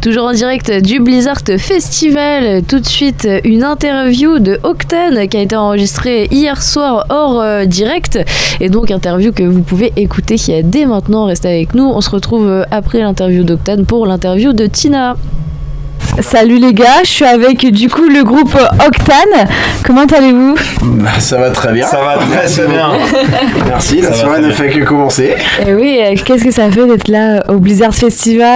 Toujours en direct du Blizzard Festival. Tout de suite, une interview de Octane qui a été enregistrée hier soir hors direct. Et donc, interview que vous pouvez écouter dès maintenant. Restez avec nous. On se retrouve après l'interview d'Octane pour l'interview de Tina. Salut les gars, je suis avec du coup le groupe Octane. Comment allez-vous ? Ça va très bien. Ça va très bien. Merci, la soirée ne fait que commencer. Et oui, qu'est-ce que ça fait d'être là au Blizzard Festival ?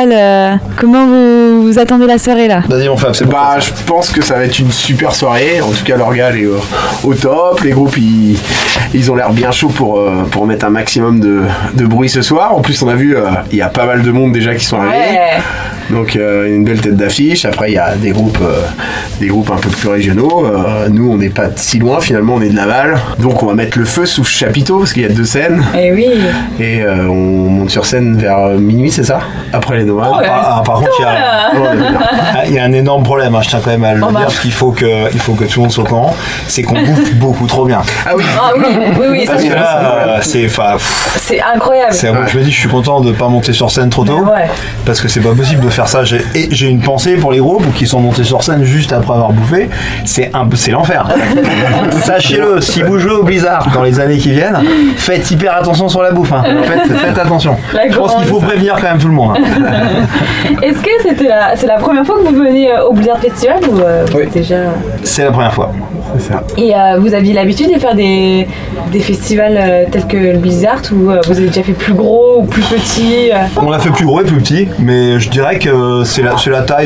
Comment vous attendez la soirée là ? Vas-y mon Fab, c'est je pense que ça va être une super soirée. En tout cas, l'orga est au top. Les groupes ils ont l'air bien chauds pour mettre un maximum de bruit ce soir. En plus, on a vu, il y a pas mal de monde déjà qui sont arrivés. Ouais. Donc une belle tête d'affiche. Après il y a des groupes un peu plus régionaux. Nous on n'est pas si loin, finalement on est de Laval. Donc on va mettre le feu sous chapiteau parce qu'il y a 2 scènes. Et oui. Et on monte sur scène vers minuit, c'est ça ? Après les Noël. Par contre il y a un énorme problème, je tiens quand même à le dire, parce qu'il faut que tout le monde soit au courant, c'est qu'on bouffe beaucoup trop bien. Ah oui. Oui, parce que là c'est incroyable. Je me dis, je suis content de pas monter sur scène trop tôt, parce que c'est pas possible de faire ça. J'ai une pensée pour les groupes qui sont montés sur scène juste après avoir bouffé, c'est l'enfer. Sachez-le, si vous jouez au Blizzard dans les années qui viennent, faites hyper attention sur la bouffe. Faites attention. Je pense qu'il faut prévenir quand même tout le monde. Est-ce que c'est la première fois que vous venez au Blizzard Festival ou oui. Déjà... C'est la première fois. C'est ça. Et vous aviez l'habitude de faire des festivals tels que le Blizzard ou vous avez déjà fait plus gros ou plus petit On l'a fait plus gros et plus petit, mais je dirais que c'est la taille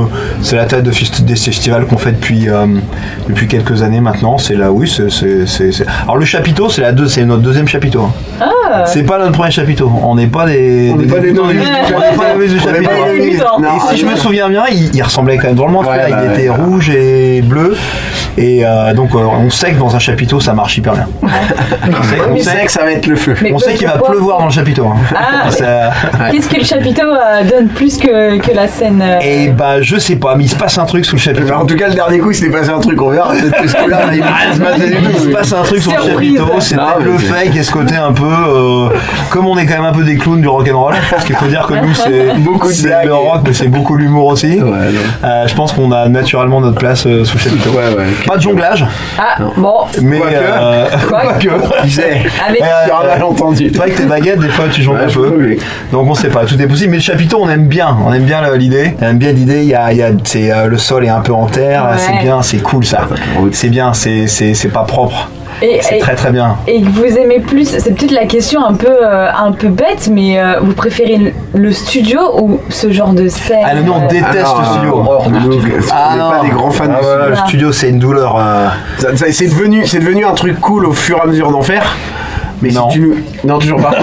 des festivals qu'on fait depuis quelques années maintenant. C'est là, oui, c'est. Alors le chapiteau, c'est notre deuxième chapiteau. Ah. C'est pas notre premier chapiteau. On n'est pas des débutants du chapiteau. Et si je me souviens bien, il ressemblait quand même drôlement. Il était rouge et bleu. Et donc on sait que dans un chapiteau ça marche hyper bien. On sait que ça va être le feu. On sait qu'il va pleuvoir dans le chapiteau. Qu'est-ce que le chapiteau donne plus que la scène Et je sais pas, mais il se passe un truc sous le chapiteau. En tout cas le dernier coup il s'est passé un truc, on verra. Il se passe un truc sur le chapiteau, c'est le fait qu'il y ait ce côté un peu comme on est quand même un peu des clowns du rock'n'roll, parce qu'il faut dire que nous c'est le rock mais c'est beaucoup l'humour aussi. Je pense qu'on a naturellement notre place sous le chapiteau. Pas de jonglage. Bon. Mais quoique. Avec sur un malentendu. C'est vrai que tes baguettes, des fois tu jongles un peu. Oui. Donc on sait pas, tout est possible. Mais le chapiteau, on aime bien l'idée. On aime bien l'idée. Le sol est un peu en terre. C'est bien, c'est cool ça. C'est bien, c'est pas propre. C'est très très bien. Et que vous aimez plus, c'est peut-être la question un peu bête, mais vous préférez le studio ou ce genre de scène nous on déteste le studio. On n'est pas des grands fans du studio. Le studio c'est une douleur. C'est devenu un truc cool au fur et à mesure d'en faire. Mais non. Non, toujours pas.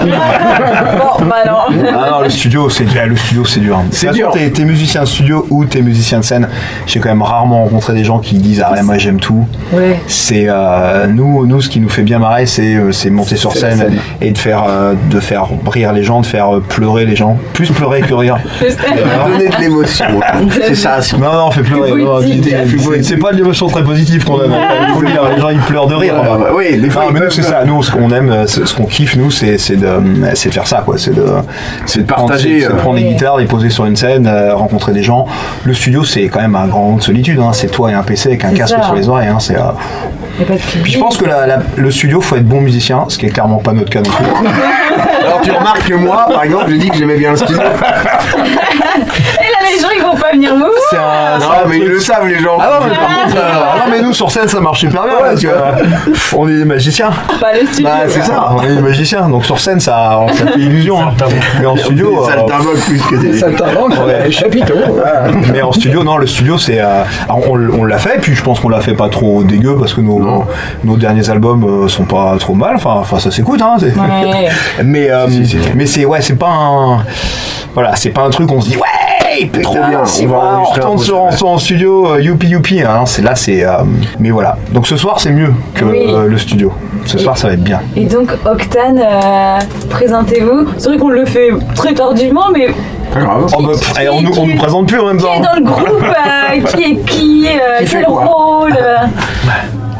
Non, le studio c'est dur. C'est dur. T'es musicien de studio ou t'es musicien de scène. J'ai quand même rarement rencontré des gens qui disent moi j'aime tout. Ouais. C'est nous ce qui nous fait bien marrer c'est monter sur scène et de faire rire les gens, de faire pleurer les gens, plus pleurer que rire. Donner de l'émotion. C'est ça. Non, on fait pleurer. C'est pas de l'émotion très positive qu'on aime. Il faut le dire, les gens ils pleurent de rire. Oui, des fois. Mais nous c'est ça. Nous ce qu'on aime. Ce qu'on kiffe nous c'est de faire ça quoi, c'est de partager, prendre des guitares, les poser sur une scène, rencontrer des gens. Le studio c'est quand même un grand moment de solitude, c'est toi et un PC avec un casque sur les oreilles, Puis je pense que le studio faut être bon musicien, ce qui est clairement pas notre cas non plus. Alors tu remarques que moi par exemple j'ai dit que j'aimais bien le studio. Et là les gens ils vont pas venir vous. Mais ils le savent les gens. Mais nous sur scène ça marche super bien parce que on est des magiciens. Pas le studio. C'est ça, on est des magiciens, donc sur scène ça fait illusion. Mais en studio. Des saltimbanques plus que des saltimbanques, chapiteaux. Mais en studio, non, le studio c'est. On l'a fait, puis je pense qu'on l'a fait pas trop dégueu parce que nos derniers albums sont pas trop mal, enfin ça s'écoute, Mais c'est pas un. Voilà, c'est pas un truc on se dit putain, trop bien, on retourne en studio, youpi, mais voilà. Donc ce soir c'est mieux que le studio. Ce soir ça va être bien. Et donc Octane, présentez-vous. C'est vrai qu'on le fait très tardivement, mais pas grave. On nous présente plus en même temps. Qui est dans le groupe, qui est quel rôle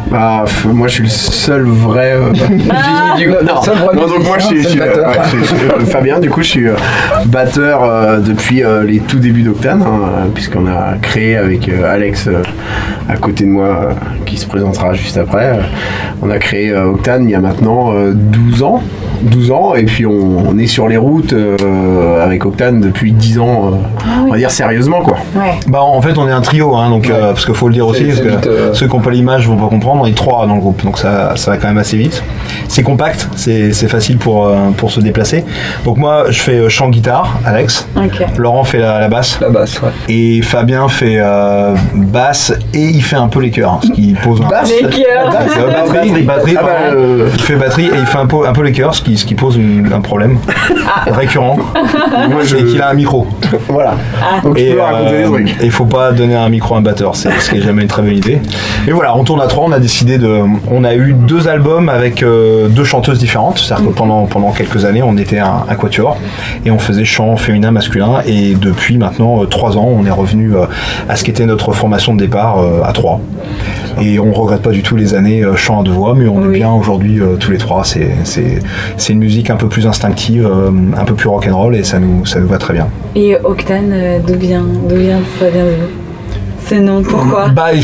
Moi je suis le seul vrai. Donc moi je suis Fabien, du coup je suis batteur depuis les tout débuts d'Octane, puisqu'on a créé avec Alex à côté de moi, qui se présentera juste après. On a créé Octane il y a maintenant 12 ans, et puis on est sur les routes avec Octane depuis 10 ans, on va dire sérieusement quoi. Ouais. En fait on est un trio, donc, parce qu'il faut le dire aussi, parce que ceux qui n'ont pas l'image vont pas comprendre, on est 3 dans le groupe, donc ça va quand même assez vite. C'est compact, c'est facile pour se déplacer. Donc moi je fais chant guitare, Alex, Laurent fait la basse. La basse, ouais. Et Fabien fait basse et il fait un peu les chœurs, ce qui pose batterie. Il fait batterie et il fait un peu les chœurs, ce qui pose un problème récurrent. C'est qu'il a un micro. Voilà. Donc tu peux raconter des trucs. Et il faut pas donner un micro à un batteur, ce qui est jamais une très bonne idée. Et voilà, on tourne à 3, on a eu 2 albums avec 2 chanteuses différentes, c'est-à-dire que pendant quelques années on était un quatuor et on faisait chant féminin, masculin, et depuis maintenant 3 ans on est revenu à ce qu'était notre formation de départ à 3. Et on regrette pas du tout les années chant à 2 voix, mais on est bien aujourd'hui tous les 3. C'est une musique un peu plus instinctive, un peu plus rock'n'roll, et ça nous va très bien. Et Octane, d'où vient ça vient de vous? Ce nom, pourquoi?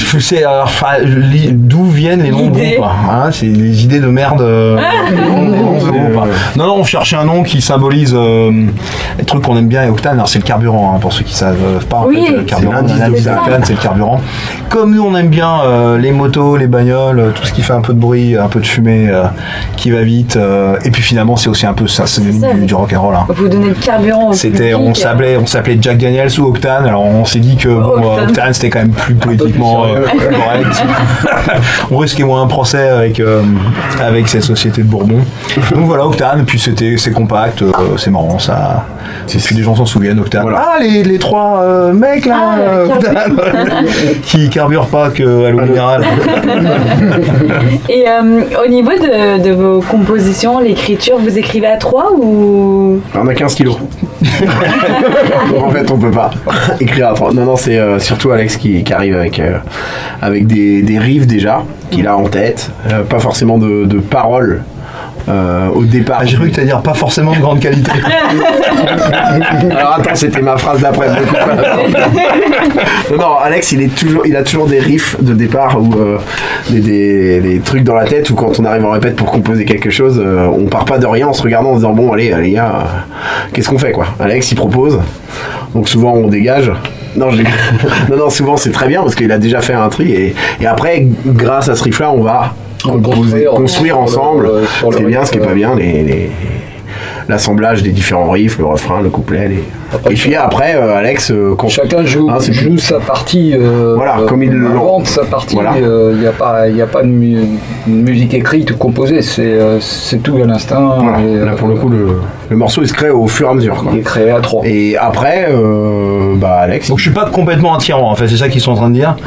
D'où viennent les noms de groupes, c'est des idées de merde. Non, on cherchait un nom qui symbolise les trucs qu'on aime bien, et Octane, alors c'est le carburant, pour ceux qui ne savent pas. En fait, le carburant, Octane, c'est le carburant. Comme nous, on aime bien les motos, les bagnoles, tout ce qui fait un peu de bruit, un peu de fumée, qui va vite. Et puis finalement, c'est aussi un peu ça, c'est du rock'n'roll. Vous donnez le carburant au public. On s'appelait Jack Daniels ou Octane. Alors on s'est dit que Octane, c'était quand même plus politiquement correct. On risquait moins un procès avec cette société de Bourbon. Donc voilà, Octane, puis c'est compact, c'est marrant, ça. Et puis les gens s'en souviennent, Octane. Voilà. Les 3 mecs là, Octane, qui carburent pas qu'à l'eau minérale. Et au niveau de vos compositions, l'écriture, vous écrivez à 3 ou? On a 15 kilos. Donc en fait on peut pas écrire à 3. Non, c'est surtout Alex qui arrive avec des riffs déjà qu'il a en tête, pas forcément de paroles au départ. J'ai cru que t'allais dire pas forcément de grande qualité. Alors attends, c'était ma phrase d'après. Non, Alex il a toujours des riffs de départ ou des trucs dans la tête, ou quand on arrive en répète pour composer quelque chose, on part pas de rien en se regardant en se disant bon allez les gars, qu'est-ce qu'on fait quoi. Alex il propose, donc souvent on dégage. Non, souvent c'est très bien parce qu'il a déjà fait un tri, et après grâce à ce riff là on va construire ensemble ce qui est bien, ce qui est pas bien, l'assemblage des différents riffs, le refrain, le couplet. Et puis après, Alex, quand chacun joue sa partie. Comme il invente sa partie. Il n'y a pas de musique écrite ou composée. C'est tout à l'instinct. Voilà. Là pour le coup, le morceau il se crée au fur et à mesure. Il est créé à 3. Et après, Alex. Donc je suis pas complètement un tyran. En fait, c'est ça qu'ils sont en train de dire.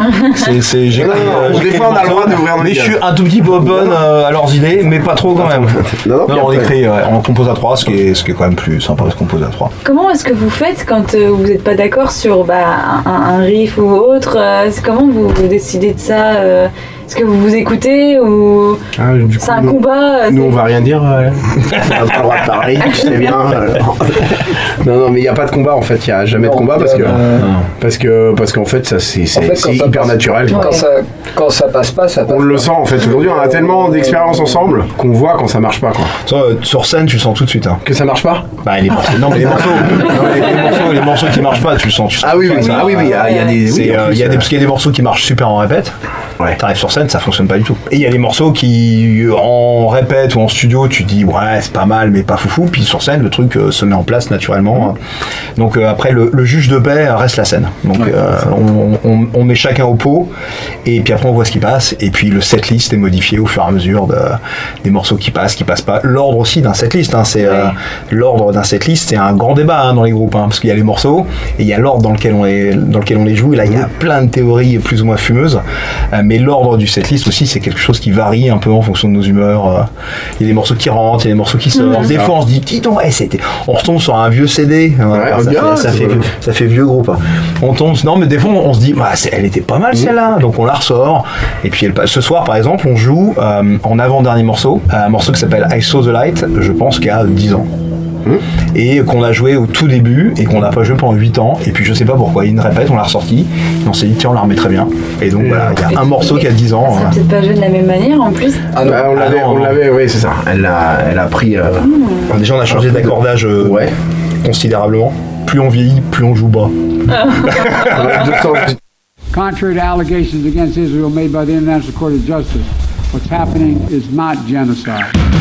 Des fois on a le droit d'ouvrir nos mais je suis un tout petit peu open à leurs idées, mais pas trop quand même. Non, on écrit, on compose à 3, ce qui est quand même plus sympa de se composer à 3. Comment est-ce que vous faites quand vous n'êtes pas d'accord sur un riff ou autre? Comment vous décidez de ça? Est-ce que vous écoutez ou c'est un combat? Nous on va rien dire. On n'a pas le droit de parler, tu sais bien. Non, mais il n'y a pas de combat en fait. Il n'y a jamais de combat parce qu'en fait ça c'est hyper naturel. Quand ça passe pas, ça passe. On le sent en fait. Aujourd'hui on a tellement d'expérience ensemble qu'on voit quand ça marche pas quoi. Sur scène tu le sens tout de suite. Que ça marche pas? Les morceaux qui marchent pas, tu le sens. Ah oui, il y a des morceaux qui marchent super en répète. Ouais. T'arrives sur scène, ça fonctionne pas du tout. Et il y a des morceaux qui, en répète ou en studio, tu dis ouais c'est pas mal mais pas foufou, puis sur scène le truc se met en place naturellement. Donc après le juge de paix reste la scène. Donc on met chacun au pot et puis après on voit ce qui passe, et puis le setlist est modifié au fur et à mesure des morceaux qui passent pas. L'ordre aussi d'un setlist, l'ordre d'un setlist c'est un grand débat dans les groupes, parce qu'il y a les morceaux et il y a l'ordre dans lequel on les joue, et là il y a plein de théories plus ou moins fumeuses. Mais l'ordre du setlist aussi, c'est quelque chose qui varie un peu en fonction de nos humeurs. Il y a des morceaux qui rentrent, il y a des morceaux qui sortent. Des fois, on se dit, dis donc, on retombe sur un vieux CD. Ça fait vieux groupe. On tombe, non, mais des fois, on se dit, elle était pas mal celle-là, donc on la ressort. Et puis ce soir, par exemple, on joue en avant-dernier morceau, un morceau qui s'appelle I Saw the Light, je pense qu'il y a 10 ans. Et qu'on a joué au tout début et qu'on n'a pas joué pendant 8 ans, et puis je sais pas pourquoi, il y a une répète, on l'a ressorti et on s'est dit tiens, on la remet très bien, et donc voilà, il y a un morceau qui a 10 ans. Ça peut-être pas joué de la même manière en plus. On l'avait, oui, c'est ça, elle a pris déjà on a changé d'accordage considérablement, plus on vieillit, plus on joue bas. Contrary to allegations against Israel made by the International Court of Justice, what's happening is not genocide.